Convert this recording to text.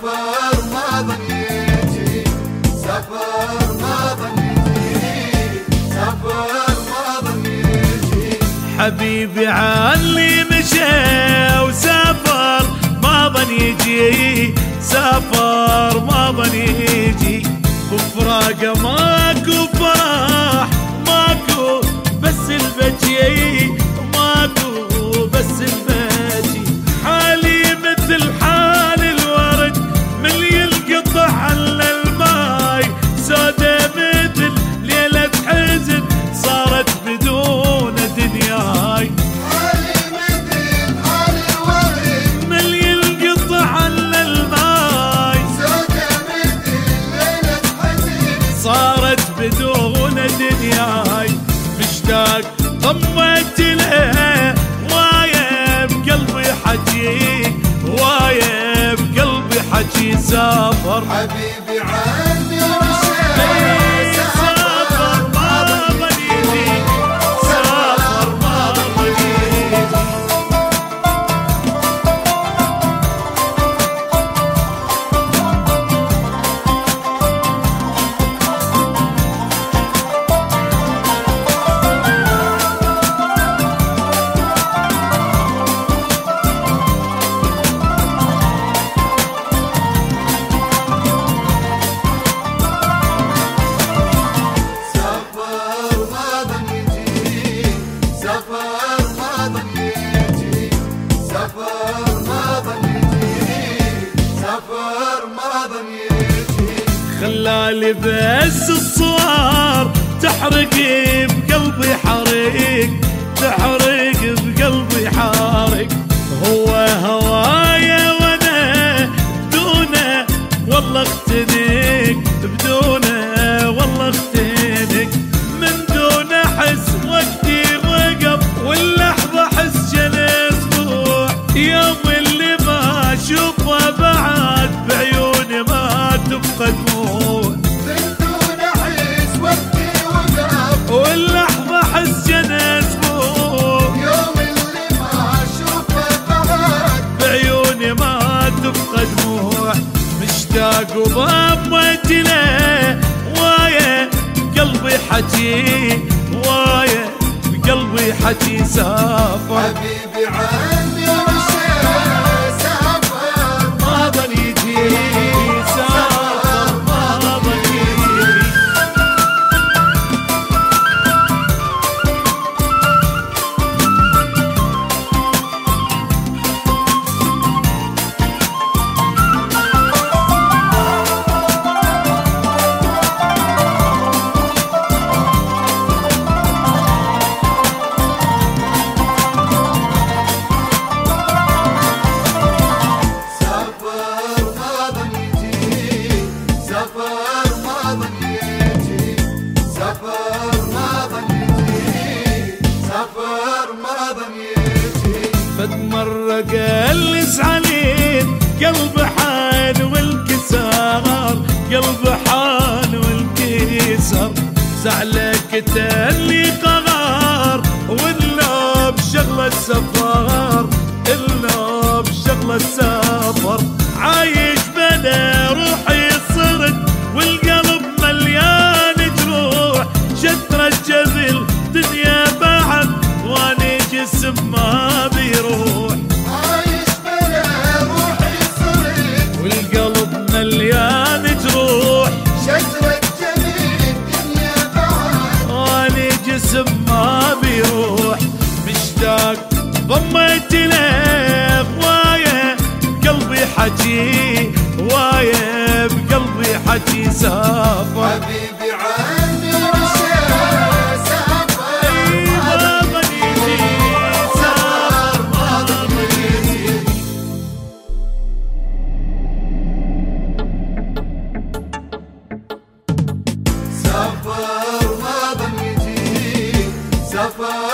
سفر ما ظن يجي، سفر ما ظن يجي، سفر ما ظن يجي. حبيبي عاللي مشى وسافر ما ظن يجي، سافر ما ظن يجي. وفراقه ماكو فرح، ماكو بس البكي، ماكو بس البكي. حالي مثل حال الورد من ينقطع على الماي، سودة مثل ليلة حزن صارت بدون دنياي. حالي مثل حال الورد من ينقطع على الماي، سودة مثل ليلة حزن صارت بدون دنياي. مشتاق ضميت له وايا بقلبي حكي، وايا بقلبي حكي. سافر حبيبي عني مشى، سافر ما ظن يجي، سافر ما ظن يجي. سفر ما ظن يجي، سفر ما ظن يجي، سفر ما ظن يجي، سفر ما ظن يجي. خلالي بس الصور تحرق بقلبي حريق، تحرق بقلبي حارق. هو هوايا وانا بدونه والله اختنق، بدونه والله اختنق. من دون احس وقتي وقف، واللحظة احس جل اسبوع. يوم اللي ما اشوفه بعد بعيوني ما تبقى دموع. من دون احس وقتي وقف، واللحظة احس جل اسبوع. يوم اللي ما اشوفه بعد بعيوني ما تبقى دموع. مشتاق وضميت له وايا بقلبي حكي، وايا بقلبي حكي. سافر حبيبي عني مشى، سافر ما ظن يجي، سافر ما ظن يجي. سفر ما ظن يجي، سفر ما ظن يجي، سفر ما ظن يجي، سفر ما ظن يجي. فد مرة قلس عليك قلب حان والكسار، قلب حان والكسر. زعلك تالي قرار، ولا بشغلة سفر، إلا بشغلة سفر. عايش بلا روحي صرت، والقلب مليان جروح. شترة جبل دنيا بعد، واني جسم ما بيروح. عايش بلا روحي صرت، والقلب مليان جروح. شجرة جميل الدنيا بعد، واني جسم ما بيروح. مشتاق ضميت له وايا بقلبي حكي، وايا بقلبي حكي. سافر حبيبي عني مشى، سافر ما ظن يجي، سافر ما ظن يجي. سفر ما ظن يجي، سفر